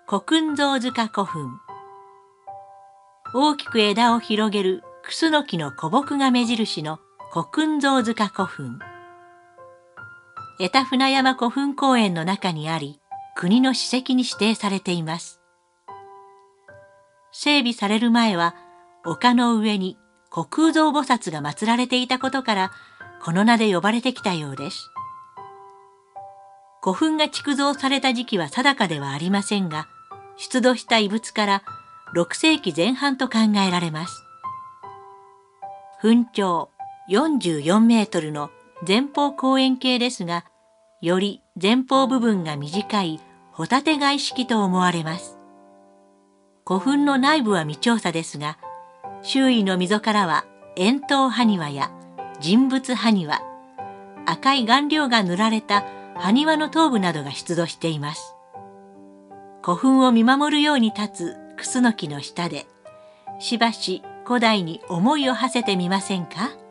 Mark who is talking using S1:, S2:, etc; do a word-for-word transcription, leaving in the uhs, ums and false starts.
S1: 古訓象塚古墳。大きく枝を広げるクスノキの古木が目印の古訓象塚古墳。江田船山古墳公園の中にあり、国の史跡に指定されています。整備される前は、丘の上に虚空蔵菩薩が祀られていたことから、この名で呼ばれてきたようです。古墳が築造された時期は定かではありませんが、出土した遺物からろくせいきぜん半と考えられます。墳長よんじゅうよんメートルの前方後円形ですが、より前方部分が短いホタテ貝式と思われます。古墳の内部は未調査ですが、周囲の溝からは円筒埴輪や人物埴輪、赤い顔料が塗られた埴輪の頭部などが出土しています。古墳を見守るように立つクスノキの下で、しばし古代に思いを馳せてみませんか？